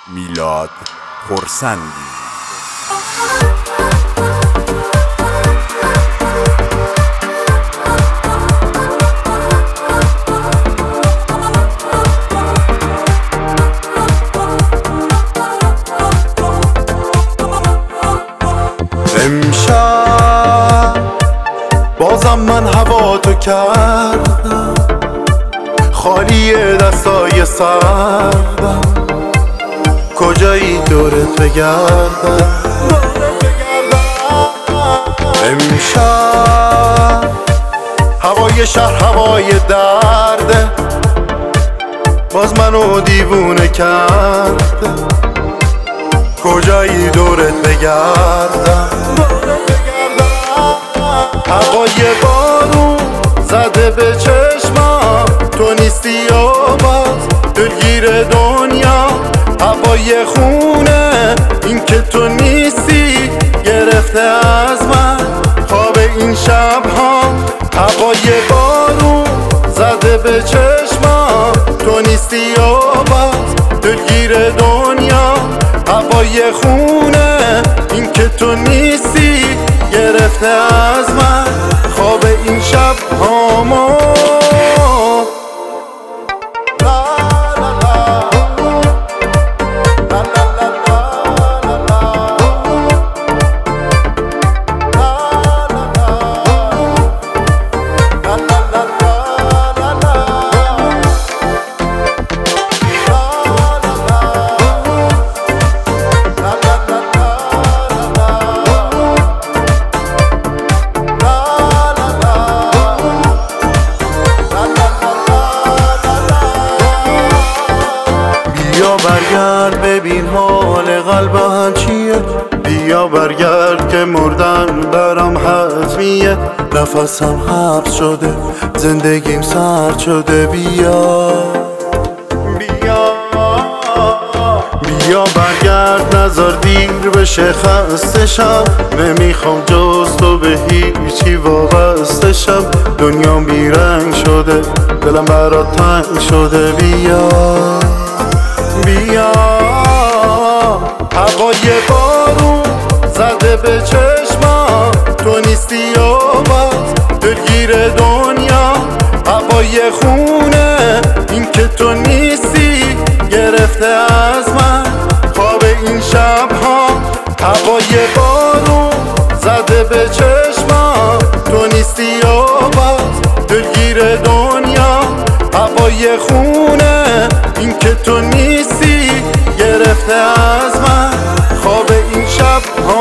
میلاد خرسندی. امشب بازم من هوا تو کردم، خالی دستای سردم، کجایی دورت بگردم. امشب هوای شهر هوای درده، باز منو دیوونه کرده، کجایی دورت بگردم. هوای بارون زده به چشمم، تو نیستی و باز دلگیر دنیا. هوای خونه این که تو نیستی گرفته از من خواب این شب‌ها. هوای بارون زده به چشمم، تو نیستی و باز دلگیر دنیا. هوای خونه این که تو نیستی گرفته از من خواب این شب هامو. بیا برگرد ببین حال قلبم چیه، بیا برگرد که مردن برام حتمیه. نفسم حبس شده زندگیم سرد شده، بیا بیا برگرد نذار دیر بشه خسته شم. نمیخوام جز تو به هیچی وابسته شم. دنیام بیرنگ شده دلم برات تنگ شده، بیا بیا. هوای بارون زده به چشمم، تو نیستی و باز دلگیر دنیا. هوای خونه این که تو نیستی گرفته از من خواب این شب‌ها. هوای بارون زده به چشمم، تو نیستی و باز دلگیر دنیا. هوای خونه این که تو نیستی گرفته از من خواب این شب.